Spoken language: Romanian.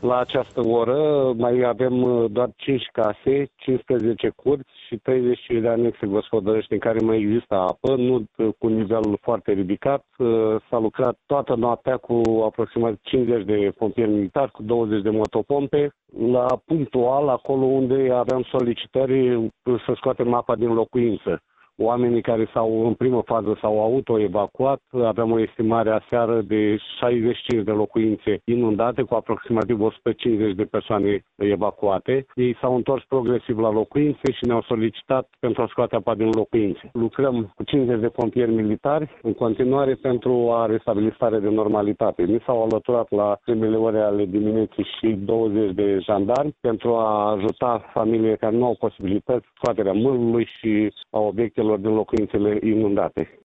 La această oră mai avem doar 5 case, 15 curți și 35 de anexe gospodărești în care mai există apă, nu cu nivelul foarte ridicat. S-a lucrat toată noaptea cu aproximativ 50 de pompieri militari, cu 20 de motopompe. La punctual, acolo unde aveam solicitări să scoatem apa din locuință. Oamenii care în primă fază s-au autoevacuat, aveam o estimare aseară de 65 de locuințe inundate cu aproximativ 150 de persoane evacuate. Ei s-au întors progresiv la locuințe și ne-au solicitat pentru a scoate apa din locuințe. Lucrăm cu 50 de pompieri militari în continuare pentru a restabili starea de normalitate. Mi s-au alăturat la primele ore ale dimineții și 20 de jandarmi pentru a ajuta familiile care nu au posibilități, scoaterea mâlului și a obiectelor din locuințele inundate.